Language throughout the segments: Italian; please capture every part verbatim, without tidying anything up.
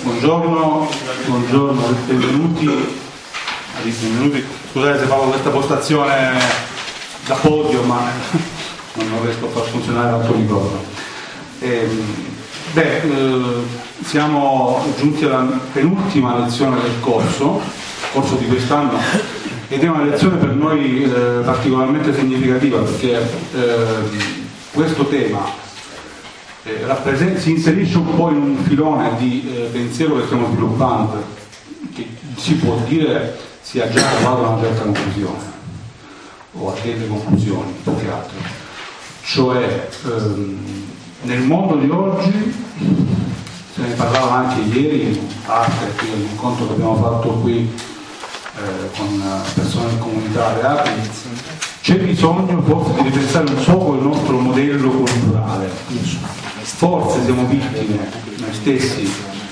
Buongiorno, buongiorno, benvenuti, benvenuti. Scusate se farò questa postazione da podio, ma non riesco a far funzionare l'altro microfono. Eh, beh, eh, siamo giunti alla penultima lezione del corso, corso di quest'anno, ed è una lezione per noi eh, particolarmente significativa perché eh, questo tema Eh, si inserisce un po' in un filone di eh, pensiero che stiamo sviluppando, che si può dire sia già arrivato a una certa conclusione o a delle conclusioni più che altro, cioè ehm, nel mondo di oggi, se ne parlava anche ieri in parte dell'incontro che abbiamo fatto qui eh, con persone in comunità reali, c'è bisogno forse di ripensare un po' il nostro modello culturale. Forse siamo vittime noi stessi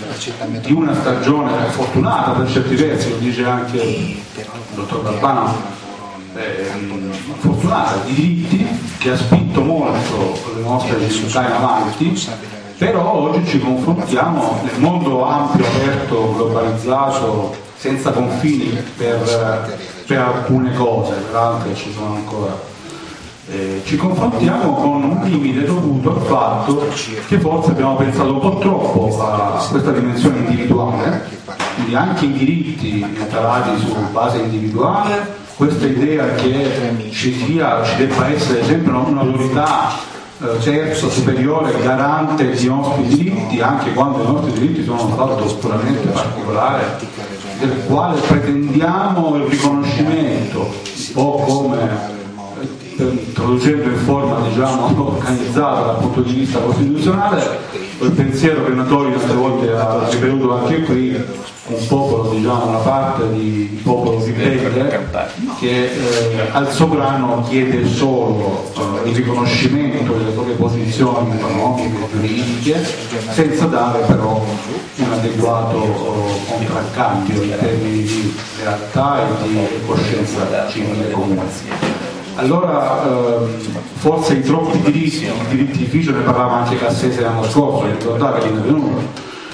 di una stagione fortunata per certi versi, lo dice anche il dottor Galvano, eh, fortunata di diritti, che ha spinto molto le nostre civiltà in avanti, però oggi ci confrontiamo nel mondo ampio, aperto, globalizzato, senza confini per, per alcune cose, per altre ci sono ancora. Eh, ci confrontiamo con un limite dovuto al fatto che forse abbiamo pensato un po' troppo a questa dimensione individuale, quindi anche i diritti calati su base individuale, questa idea che ci sia, ci debba essere sempre un'autorità eh, terza, superiore, garante dei nostri diritti, anche quando i nostri diritti sono un fatto puramente particolare, del quale pretendiamo il riconoscimento, un po' come traducendo in forma diciamo organizzata dal punto di vista costituzionale il pensiero che Natoli tante volte ha ripetuto anche qui, un popolo, diciamo una parte di popolo ribelle che eh, al sovrano chiede solo eh, il riconoscimento delle proprie posizioni economiche e giuridiche senza dare però un adeguato eh, contraccambio in termini di realtà e di coscienza civile comune. Allora ehm, forse i troppi diritti, i diritti di ufficio, ne parlava anche Cassese l'anno scorso, ricordate che è venuto,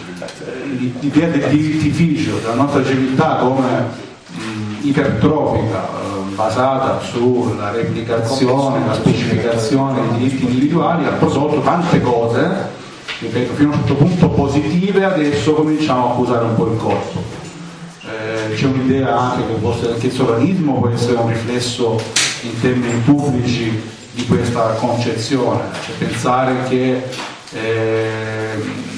l'idea del diritto di ufficio della nostra civiltà come mh, ipertrofica, eh, basata sulla replicazione, la specificazione dei diritti individuali, ha prodotto tante cose, ripeto, fino a un certo punto positive, adesso cominciamo a accusare un po' il corpo. Eh, c'è un'idea anche che forse anche il sovranismo può essere un riflesso in termini pubblici di questa concezione, cioè pensare che eh,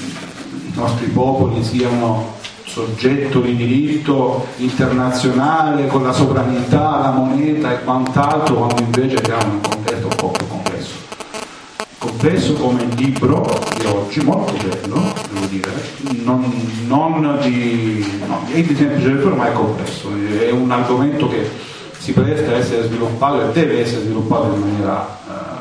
i nostri popoli siano soggetto di diritto internazionale con la sovranità, la moneta e quant'altro, quando invece siamo in un contesto un po' più complesso. Complesso come il libro di oggi, molto bello, devo dire, non, non di, no, è di semplice lettura ma è complesso, è un argomento che si presta a essere sviluppato e deve essere sviluppato in maniera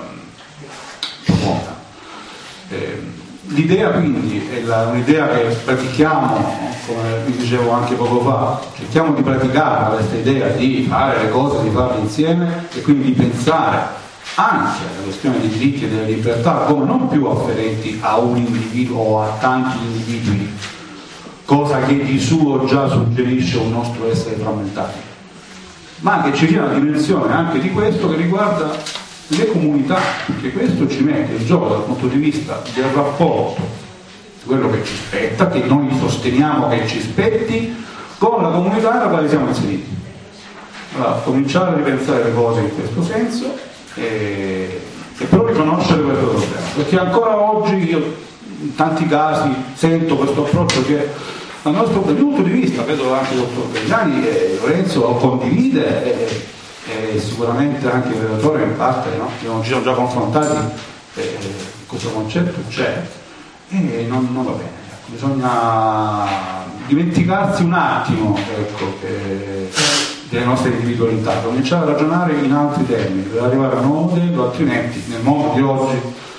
eh, profonda. Eh, l'idea quindi è la, un'idea che pratichiamo, come vi dicevo anche poco fa, cerchiamo di praticare questa idea di fare le cose, di farle insieme e quindi di pensare anche alla questione dei diritti e delle libertà come non più afferenti a un individuo o a tanti individui, cosa che di suo già suggerisce un nostro essere frammentato, ma che ci sia una dimensione anche di questo che riguarda le comunità, perché questo ci mette in gioco dal punto di vista del rapporto, quello che ci spetta, che noi sosteniamo che ci spetti, con la comunità nella quale siamo inseriti. Allora, cominciare a ripensare le cose in questo senso e, e però riconoscere questo problema, perché ancora oggi io in tanti casi sento questo approccio che dal nostro punto di vista, vedo anche il dottor Begliani e Lorenzo condivide e, e sicuramente anche il relatore in parte, no? Ci siamo già confrontati, eh, questo concetto c'è e non, non va bene, ecco. Bisogna dimenticarsi un attimo ecco, che, delle nostre individualità, cominciare a ragionare in altri termini per arrivare a un nuovo modello, altrimenti nel mondo di oggi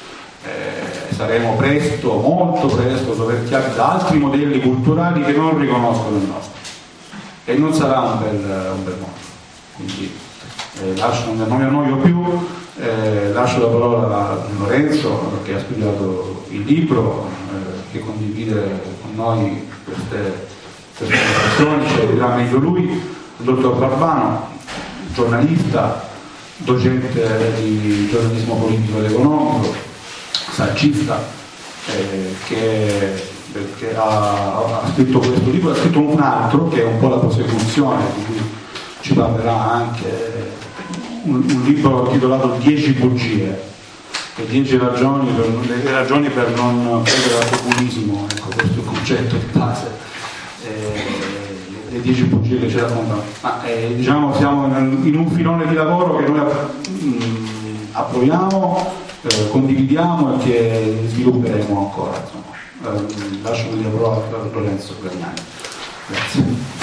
eh, saremo presto, molto presto, soverchiati da altri modelli culturali che non riconoscono il nostro e non sarà un bel, un bel mondo. Quindi eh, lascio, non mi annoio più, eh, lascio la parola a Lorenzo che ha studiato il libro, eh, che condivide con noi queste, queste persone, ce le dirà meglio lui, il dottor Barbano, giornalista, docente di giornalismo politico ed economico, saggista, eh, che, che ha, ha scritto questo libro, ha scritto un altro che è un po' la prosecuzione, di cui ci parlerà anche, un, un libro titolato Dieci bugie, le dieci ragioni per, le ragioni per non credere al populismo, ecco, questo è il concetto di base, eh, le dieci bugie che ci raccontano. Ma eh, diciamo siamo in un filone di lavoro che noi mh, approviamo, eh, condividiamo e che svilupperemo ancora. Insomma. Eh, lascio la parola a Lorenzo Gragnani. Grazie.